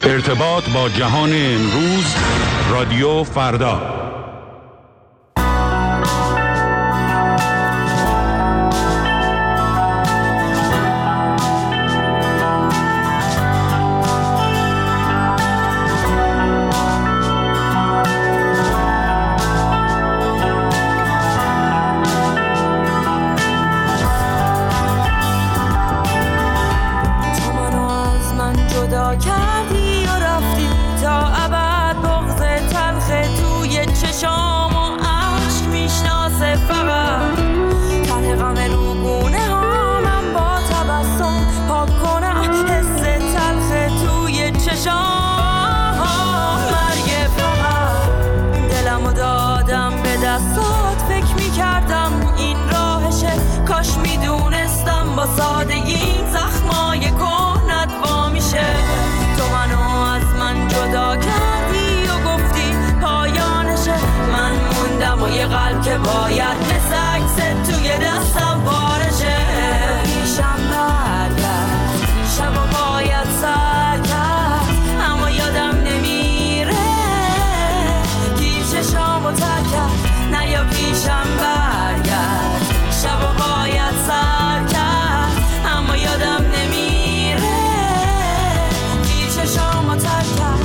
ارتباط با جهان امروز، رادیو فردا. سادگی زخمای کهنت وا میشه. تو منو از من جدا کردی و گفتی پایانشه. من موندم و یه قلب که باید مثل عکست توی دستم پارشه. پیشم برگرد شب و باید سر کرد، اما یادم نمیره گیر چشامو تر کرد. نه یا پیشم برگرد شب و باید سر کرد، اما یادم نمیره گیر چشامو تر کرد.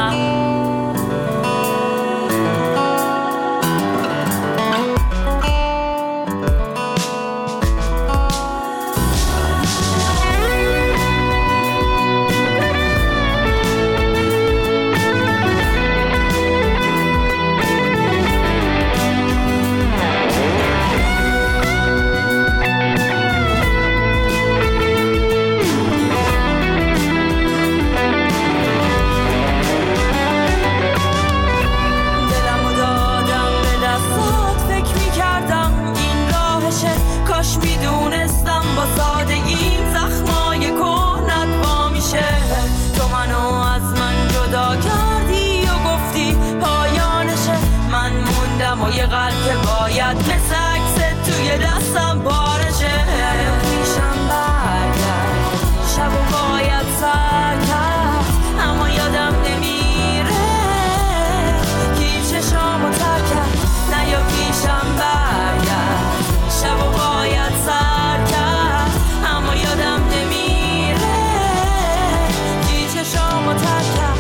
و یه قلب که باید مثل عکست توی دستم پارشه. پیشم برگرد شب و باید سر کرد، اما یادم نمیره گیر چشامو تر کرد. نه یا پیشم برگرد شب و باید سر کرد، اما یادم نمیره گیر چشامو تر کرد.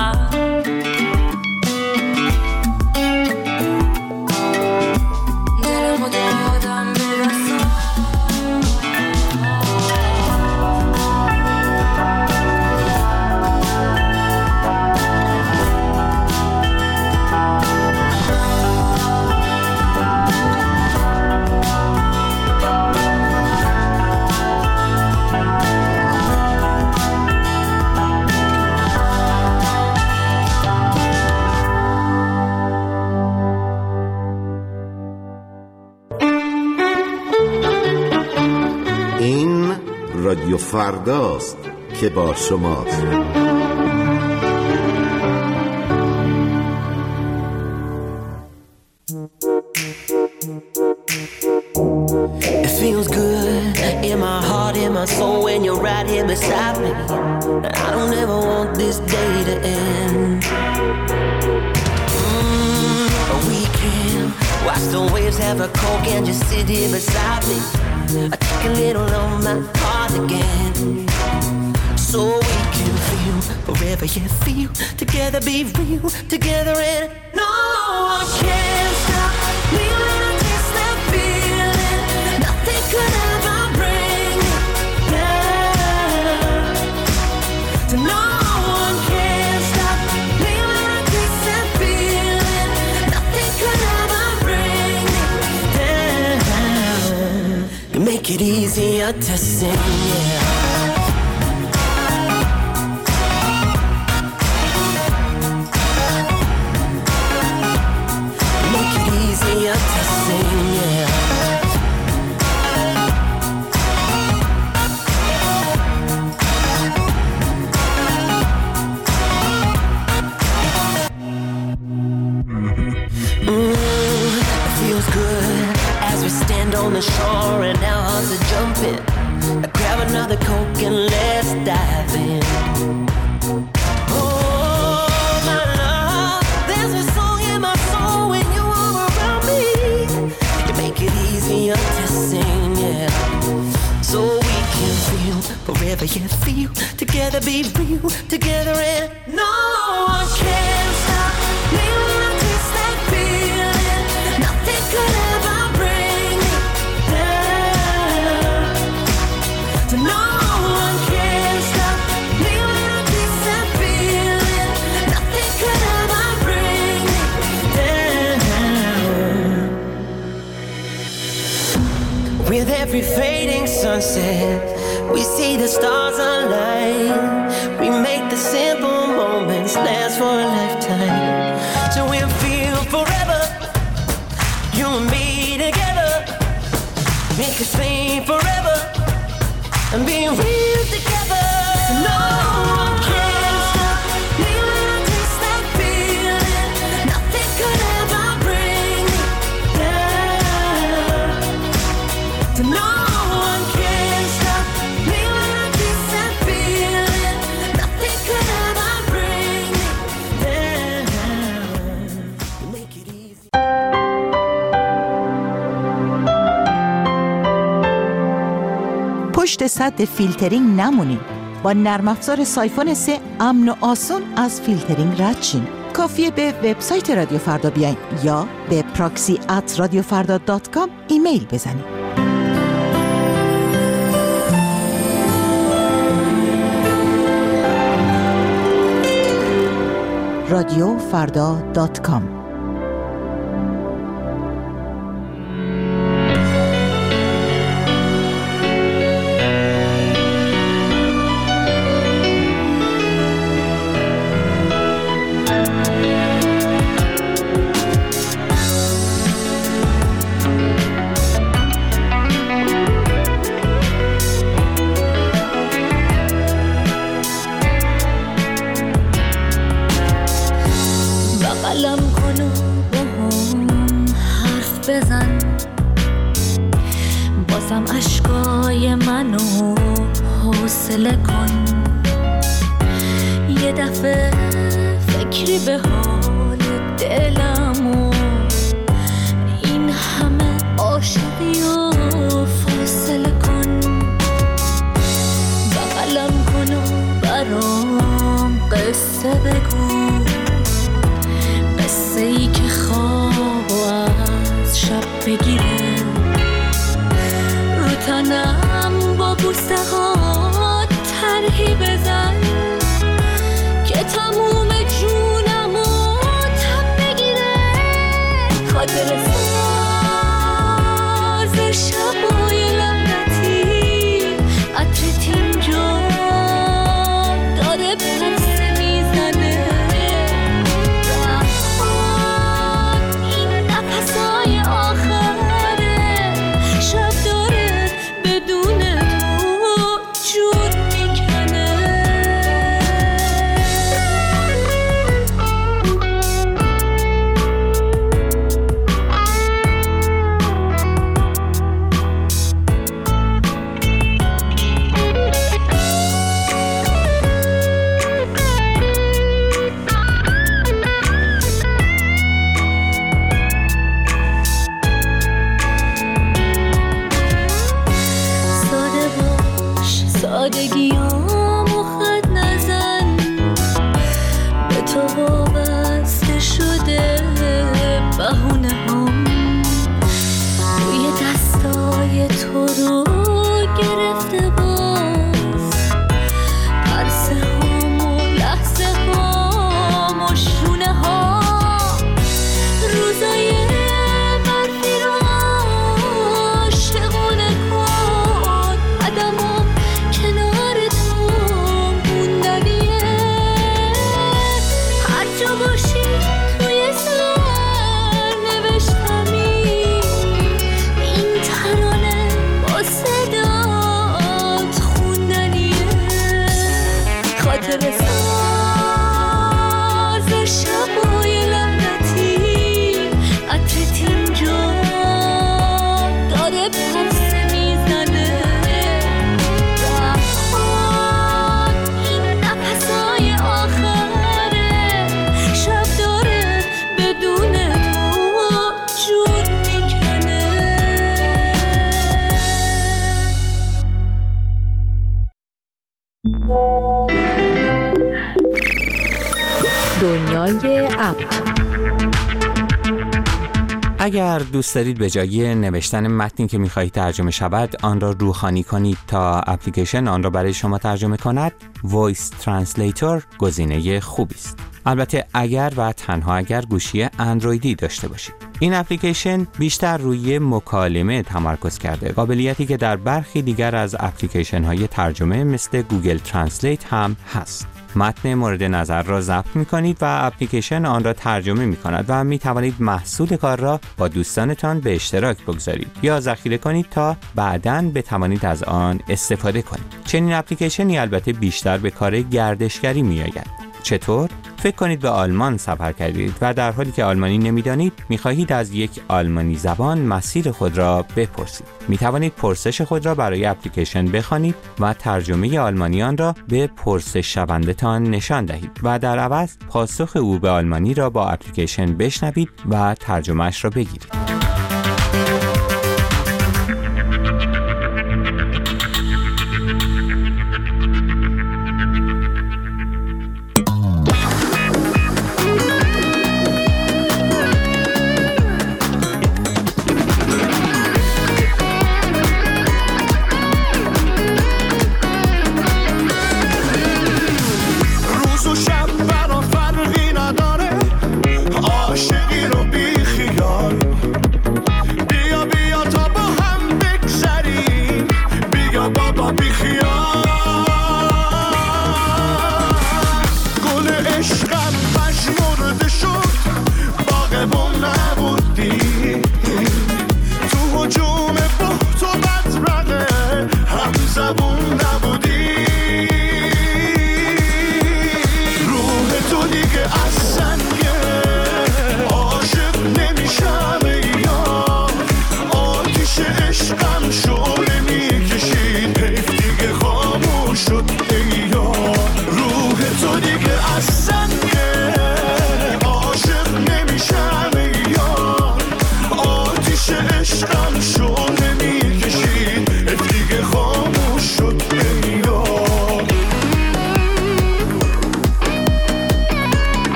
رادیو فرداست که با شماست. It feels good in my heart, in my soul when you're right here beside me. I don't ever want this day to end. We can watch the waves, have a coke and just sit here beside me. I take a little of my heart again, so we can feel wherever you feel. Together be real, together and no one can stop me when I taste that feeling. Nothing could ever bring me down. So no one can stop me when I taste that feeling. Nothing could ever bring me down. You make it easier to sing, yeah. To sing, yeah. It feels good as we stand on the shore and our hearts are jumping. Grab another Coke and let's dive in. Oh, together be real, together and no one can stop me when I taste that feeling. Nothing could ever bring me down. So no one can stop me when I taste that feeling. Nothing could ever bring me down. With every fading sunset, we see the stars align. We make the simple moments last for a lifetime. So we'll feel forever, you and me together. Make us fade forever and be real together. No one can stop me when I taste that feeling. Nothing could ever bring me down. So no one can stop me when I taste that feeling. Nothing could ever bring me down. Make it easy. پشت سد فیلترینگ نمونین. با نرم افزار سایفون 3 امن و آسون از فیلترینگ رد شین. کافیه به وبسایت رادیو فردا بیاین یا به proxy@radiofarda.com ایمیل بزنین. radiofarda.com بغلم کن و با هم حرف بزن، بازم اشکای منو حوصله کن. یه دفعه فکری به حال دلم و این همه عاشقی و فاصله کن. بغلم کن و برام قصه بگو، قصه ای که خواب از شب بگیره. رو تنم با بوسه ها طرحی بزن که تموم جونمو تب بگیره. خاطر ساز شبای لعنتی عطرت اینجا داره پرسه میزنه. این نفسای آخره شب داره بدون تو جون میکنه. ساده باش، سادگیامو خط نزن، به تو وابسته شده بهونه هم. روی دستای تو رو گرفته باز، پرسه هم و لحظه هم و شونه ها. روزای برفی رو عاشقونه کن، قدمم کنار تو موندنیه. هر جا باشی توی سر نوشتمی این ترانه با صدات خوندنیه. خاطر ساز شبای لعنتی عطرت اینجا داره پرسه میزنه. رفتن این نفسای آخره شب داره بدون تو جون میکنه. دنیای اپ. اگر دوست دارید به جای نوشتن متنی که می‌خواهید ترجمه شود آن را روخوانی کنید تا اپلیکیشن آن را برای شما ترجمه کند، وایس ترنسلیتور گزینه خوبی است. البته اگر و تنها اگر گوشی اندرویدی داشته باشید. این اپلیکیشن بیشتر روی مکالمه تمرکز کرده، قابلیتی که در برخی دیگر از اپلیکیشن‌های ترجمه مثل گوگل ترنسلیت هم هست. متن مورد نظر را ضبط می‌کنید و اپلیکیشن آن را ترجمه می‌کند و می‌توانید محصول کار را با دوستانتان به اشتراک بگذارید یا ذخیره کنید تا بعداً بتوانید از آن استفاده کنید. چنین اپلیکیشنی البته بیشتر به کار گردشگری می‌آید. چطور؟ فکر کنید به آلمان سفر کردید و در حالی که آلمانی نمی‌دانید می‌خواهید از یک آلمانی زبان مسیر خود را بپرسید. می‌توانید پرسش خود را برای اپلیکیشن بخوانید و ترجمه آلمانی آن را به پرسش شونده‌تان نشان دهید و در عوض پاسخ او به آلمانی را با اپلیکیشن بشنوید و ترجمه‌اش را بگیرید.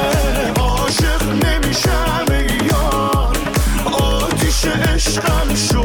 عشقم